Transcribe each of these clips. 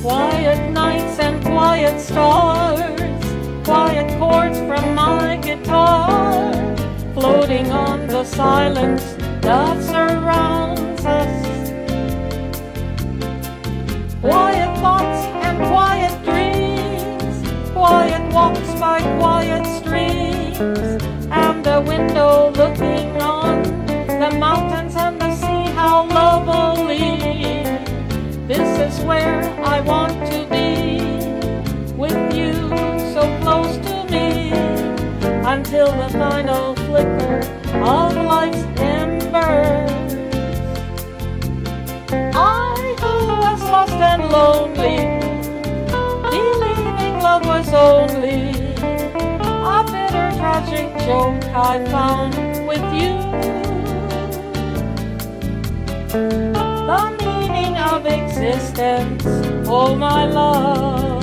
Quiet nights and quiet stars, quiet chords from my guitar, floating on the silence that surrounds us. Quiet thoughts and quiet dreams, quiet walks by quiet streams, and the window looking on the mountains and the sea, how lovely. This is where I want to be, with you so close to me, until the final flicker of life's embers. I who was lost and lonely, believing love was only a bitter tragic joke I found with you. The meaning of existence, oh my love.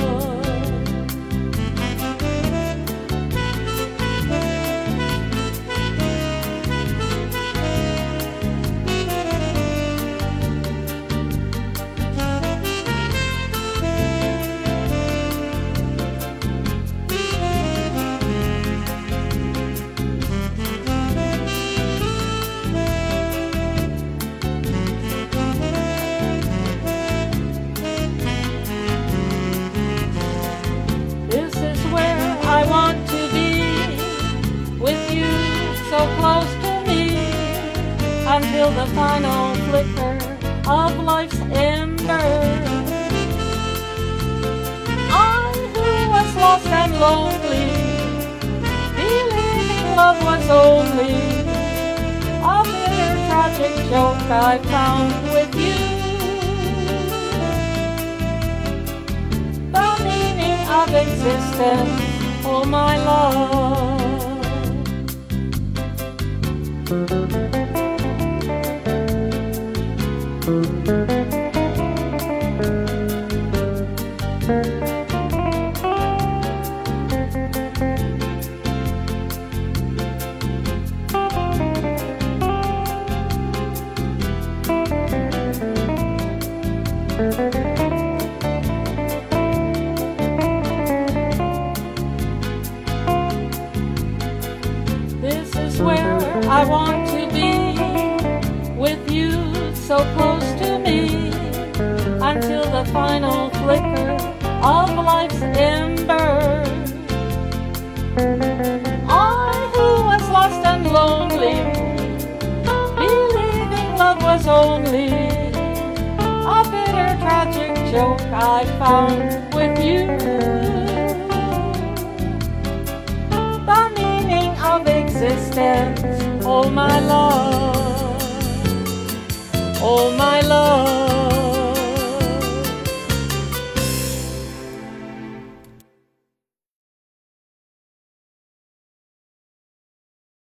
I want to be with you so close to me, until the final flicker of life's embers. I who was lost and lonely, believing love was only a bitter tragic joke I found with you. The meaning of existence, oh my love. This is where I want to be, with you so close to me, until the final flicker of life's embers. I who was lost and lonely, believing love was only a bitter tragic joke I found with you. The meaning of existence, oh my love, oh my love.